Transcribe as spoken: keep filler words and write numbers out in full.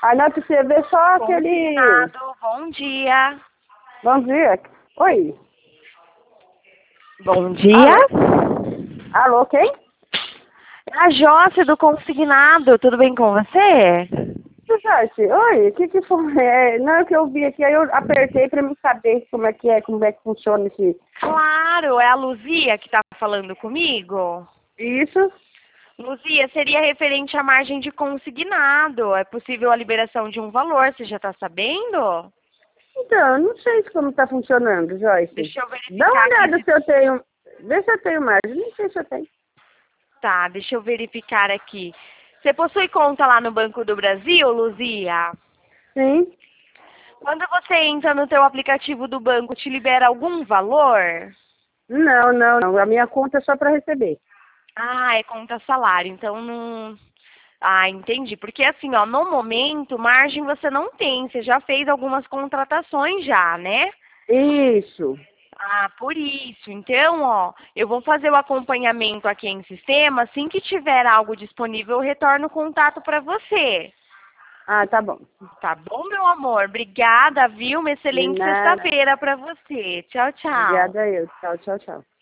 Aí na hora que você vê só aquele... Consignado, bom dia. Bom dia. Oi. Bom dia. Alô, Alô, quem? É a Josse do Consignado, tudo bem com você? Joyce, oi, o que que foi? É, não, é que eu vi aqui, aí eu apertei pra me saber como é que é, como é que funciona esse... Claro, é a Luzia que está falando comigo. Isso? Luzia, seria referente à margem de consignado. É possível a liberação de um valor, você já está sabendo? Então, eu não sei como tá funcionando, Joyce. Deixa eu Dá uma verificar olhada aqui. se eu tenho... Vê se eu tenho margem, não sei se eu tenho. Tá, deixa eu verificar aqui. Você possui conta lá no Banco do Brasil, Luzia? Sim? Quando você entra no teu aplicativo do banco, te libera algum valor? Não, não, não. A minha conta é só para receber. Ah, é conta salário, então não... Ah, entendi. Porque assim, ó, no momento, margem você não tem. Você já fez algumas contratações já, né? Isso. Ah, por isso. Então, ó, eu vou fazer o acompanhamento aqui em sistema. Assim que tiver algo disponível, eu retorno o contato para você. Ah, tá bom. Tá bom, meu amor? Obrigada, viu? Uma De excelente nada. sexta-feira para você. Tchau, tchau. Obrigada eu. Tchau, tchau, tchau.